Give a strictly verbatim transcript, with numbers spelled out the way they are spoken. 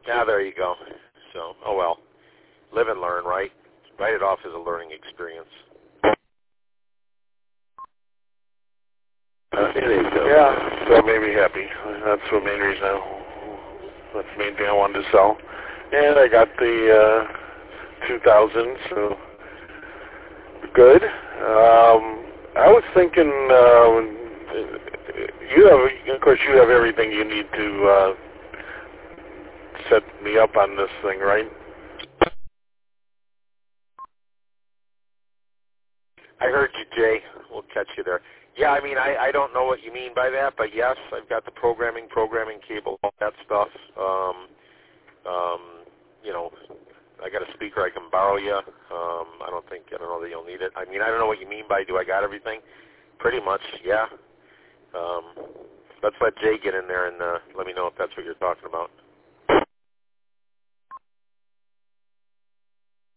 Yeah, there you go. So, oh well. Live and learn, right? Write it off as a learning experience. Uh, yeah, that made me happy. That's the main reason. I, that's the main thing I wanted to sell. And I got the uh, two thousand, so good. Um, I was thinking, uh, you have, of course, you have everything you need to uh, set me up on this thing, right? I heard you, Jay. We'll catch you there. Yeah, I mean, I, I don't know what you mean by that, but yes, I've got the programming, programming cable, all that stuff. Um, um, you know, I got a speaker I can borrow you. Um, I don't think, I don't know that you'll need it. I mean, I don't know what you mean by do I got everything? Pretty much, yeah. Um, let's let Jay get in there and uh, let me know if that's what you're talking about.